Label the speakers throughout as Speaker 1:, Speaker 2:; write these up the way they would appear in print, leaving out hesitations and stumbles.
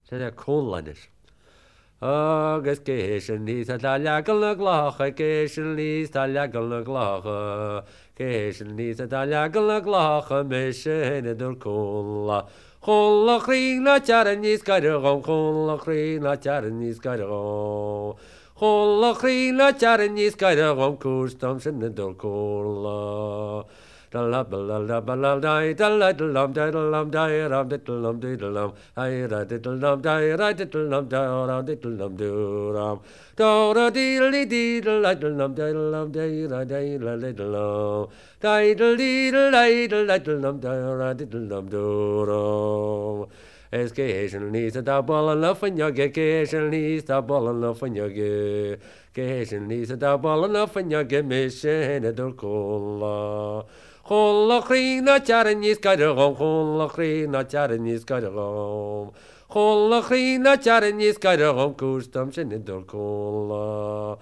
Speaker 1: Se er kollanis. Agus céisian níos a legan le glácha céisian níos tá legan le glácha céisian níos a legan le glácha me sinna dúr cóla. Chola chrína tearan níos gaiidirám chola chrína tearan níos gaiidirám. Chola chrína tearan níos gaiidirám cústam sinna dúr cóla. Escation needs a double and love and your occasion needs double and love and your occasion needs a double and love and your mission at the cola. Chola chrína tearan níos gaiidirám, chola chrína tearan níos gaiidirám. Chola chrína tearan níos gaiidirám cústam sinna dúr cóla.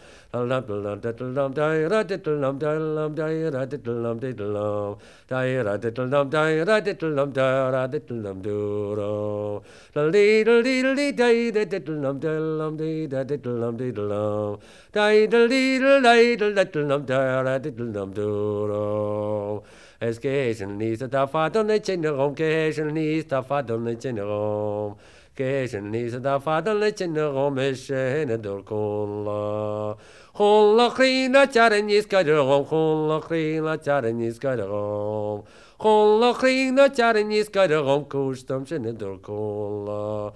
Speaker 1: Escation needs a fat on the chin home, cation needs a fat on the chin home. Cation needs a fat on the chin home, is in a door cola. Chola chrína tearan níos gaiidirám, chola chrína tearan níos gaiidirám. Chola chrína tearan níos gaiidirám cústam sinna dúr cóla.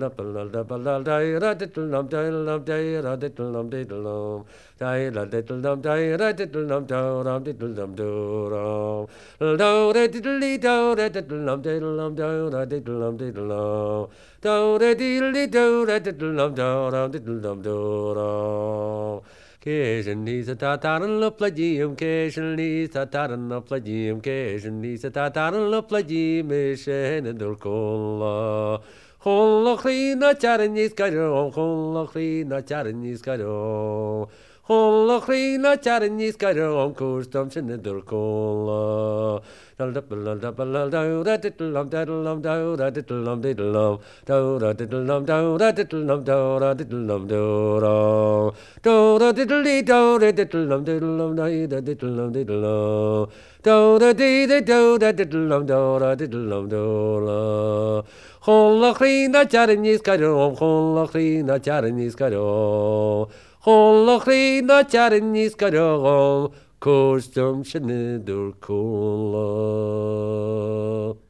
Speaker 1: Cation needs a tataran la plagium, cation needs a tataran la plagium, cation needs a tataran la plagium, mission and durcola. Chola chrína tearan níos gaiidirám, chola chrína tearan níos gaiidirám. Chola chrína tearan níos gaiidirám cústam sinna dúr cóla. Chola chrína tearan níos gaiidirám, chola chrína tearan níos gaiidirám. Chola chrína tearan níos gaiidirám cústam sinna dúr cóla.